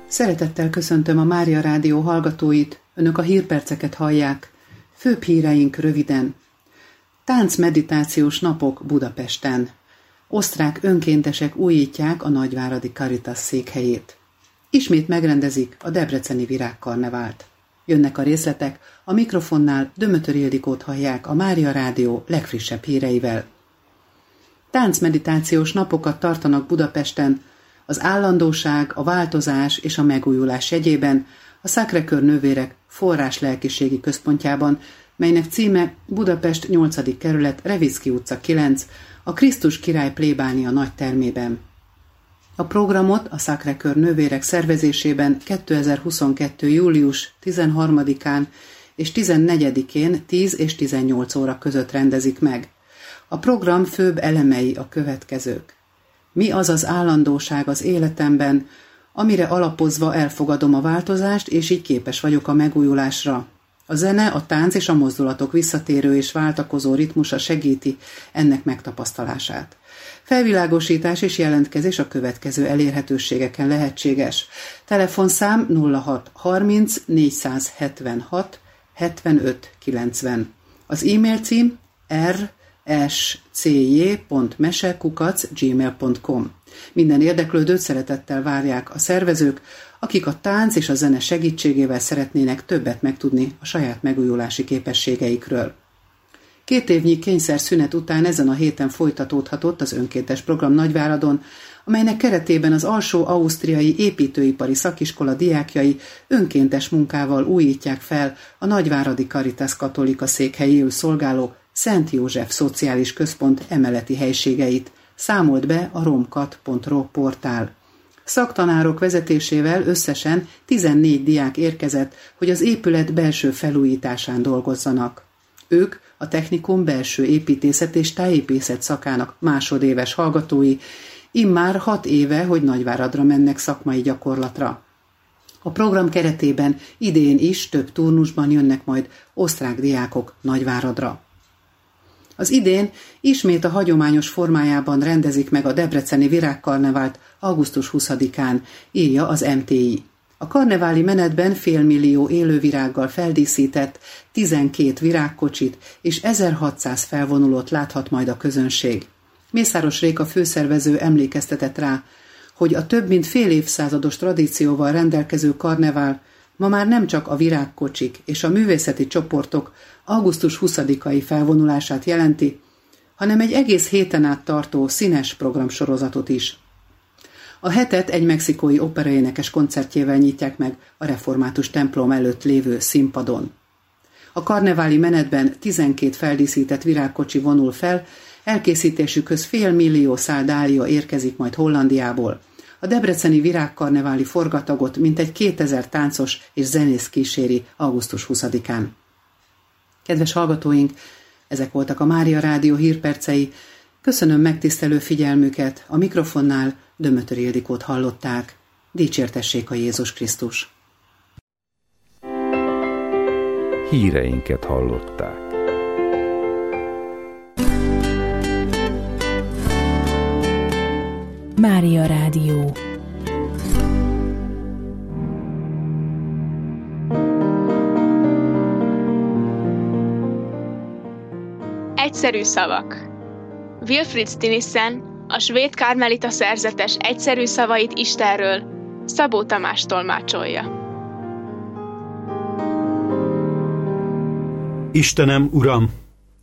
Szeretettel köszöntöm a Mária Rádió hallgatóit, önök a hírperceket hallják. Főbb híreink röviden. Táncmeditációs napok Budapesten. Osztrák önkéntesek újítják a nagyváradi Caritas székhelyét. Ismét megrendezik a debreceni virágkarnevált. Jönnek a részletek, a mikrofonnál Dömötör Ildikót hallják a Mária Rádió legfrissebb híreivel. Táncmeditációs napokat tartanak Budapesten, az állandóság, a változás és a megújulás jegyében a Sacré-Cœur nővérek forrás-lelkiségi központjában, melynek címe Budapest 8. kerület, Revicki utca 9, a Krisztus király plébánia nagytermében. A programot a Sacré-Cœur nővérek szervezésében 2022. július 13-án és 14-én 10 és 18 óra között rendezik meg. A program főbb elemei a következők. Mi az az állandóság az életemben, amire alapozva elfogadom a változást, és így képes vagyok a megújulásra. A zene, a tánc és a mozdulatok visszatérő és váltakozó ritmusa segíti ennek megtapasztalását. Felvilágosítás és jelentkezés a következő elérhetőségeken lehetséges. Telefonszám 06 30 476 75 90. Az e-mail cím rscj.mese@gmail.com. Minden érdeklődőt szeretettel várják a szervezők, akik a tánc és a zene segítségével szeretnének többet megtudni a saját megújulási képességeikről. 2 évnyi kényszerszünet után ezen a héten folytatódhatott az önkéntes program Nagyváradon, amelynek keretében az Alsó-Ausztriai Építőipari Szakiskola diákjai önkéntes munkával újítják fel a nagyváradi Caritas Katolika székhelyéül szolgáló Szent József Szociális Központ emeleti helységeit, számolt be a romkat.ro portál. Szaktanárok vezetésével összesen 14 diák érkezett, hogy az épület belső felújításán dolgozzanak. Ők a technikum belső építészet és tájépészet szakának másodéves hallgatói, immár 6 éve, hogy Nagyváradra mennek szakmai gyakorlatra. A program keretében idén is több turnusban jönnek majd osztrák diákok Nagyváradra. Az idén ismét a hagyományos formájában rendezik meg a debreceni virágkarnevált augusztus 20-án, írja az MTI. A karneváli menetben félmillió élővirággal feldíszített 12 virágkocsit és 1600 felvonulót láthat majd a közönség. Mészáros Réka főszervező emlékeztetett rá, hogy a több mint fél évszázados tradícióval rendelkező karnevál ma már nem csak a virágkocsik és a művészeti csoportok augusztus 20-ai felvonulását jelenti, hanem egy egész héten át tartó színes programsorozatot is. A hetet egy mexikói operaénekes koncertjével nyitják meg a református templom előtt lévő színpadon. A karneváli menetben 12 feldíszített virágkocsi vonul fel, elkészítésükhöz félmillió szál dália érkezik majd Hollandiából. A debreceni virágkarneváli forgatagot mintegy 2000 táncos és zenész kíséri augusztus 20-án. Kedves hallgatóink, ezek voltak a Mária Rádió hírpercei. Köszönöm megtisztelő figyelmüket, a mikrofonnál Dömötör Ildikót hallották. Dicsértessék a Jézus Krisztus! Híreinket hallották. Mária Rádió. Egyszerű szavak. Wilfrid Stinissen, a svéd karmelita szerzetes egyszerű szavait Istenről Szabó Tamás tolmácsolja. Istenem, Uram,